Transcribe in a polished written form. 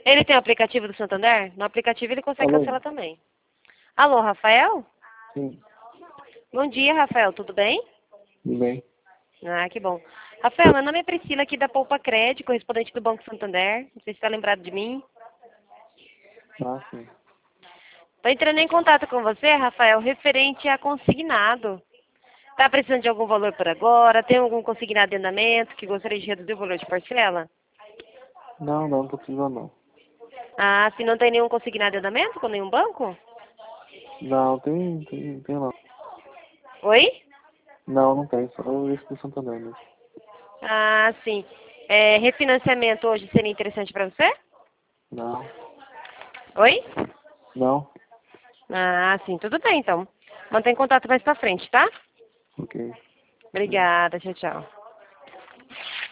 Ele tem o aplicativo do Santander? No aplicativo ele consegue Alô? cancelar também. Alô, Rafael? Sim, Bom dia, Rafael. Tudo bem? tudo bem. Ah, que bom. Rafael, meu nome é Priscila aqui da Poupa Crédito, correspondente do Banco Santander. Não sei se está lembrado de mim. Ah, sim. Estou entrando em contato com você, Rafael, referente a consignado. Está precisando de algum valor por agora? Tem algum consignado em andamento que gostaria de reduzir o valor de parcela? Não tô precisando não. Ah, se não tem nenhum consignado em andamento com nenhum banco? Não, tem não. Oi? Não tem, só esse do Santander mesmo. Ah, sim. Refinanciamento hoje seria interessante para você? Não, Oi? não, Ah, sim, tudo bem então. Mantém contato mais pra frente, tá? ok. Obrigada, tchau, tchau.